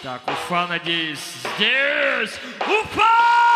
Так, Уфа, надеюсь, здесь! Уфа!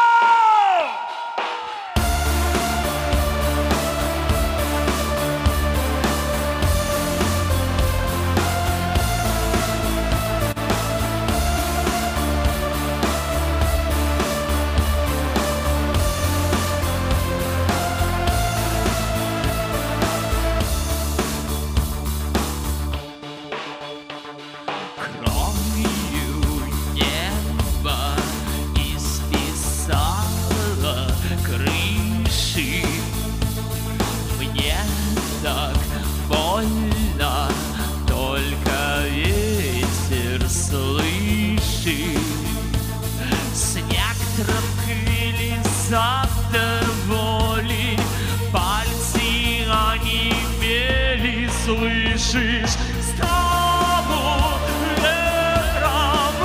Мне так больно, только ветер слышит. Снег транквилизатор воли, пальцы онемели, слышишь? Стану ветром,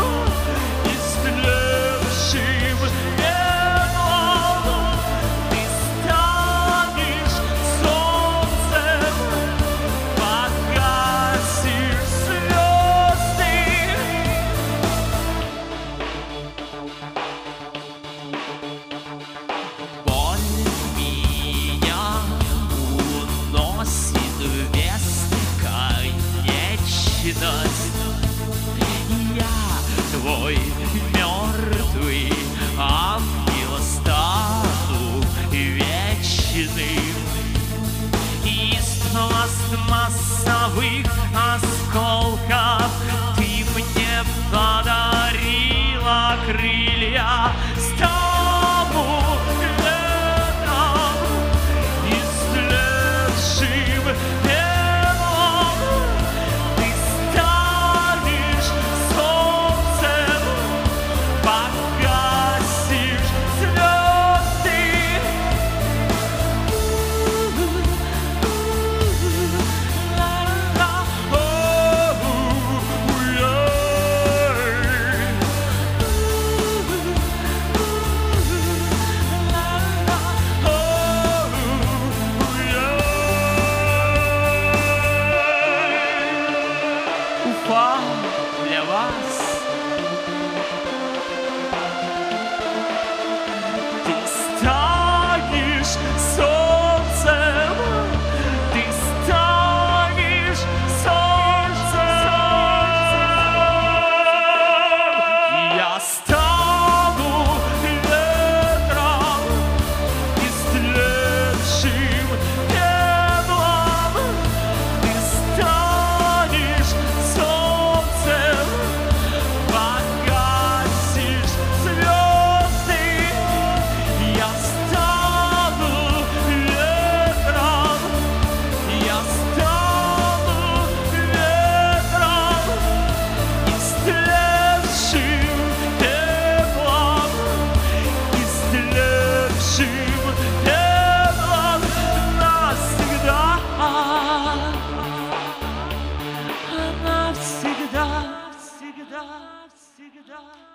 истлевшим пеплом. Ты станешь солнцем, погасишь звезды. Боль меня уносит в бесконечность. Я твой мертвый ангел, стану вечным. Из пластмассовых осколков ты мне подарила крылья. Стану ветром, истлевшим пеплом. Ты станешь солнцем, погасишь звезды. Уфа для вас. Ты станешь солнцем, ты станешь солнцем. Я стану ветром, истлевшим пеплом. Ты станешь солнцем, погасишь звезды. Я стану ветром, я стану ветром, истлевшим пеплом, истлевшим пеплом навсегда. Навсегда, всегда, всегда.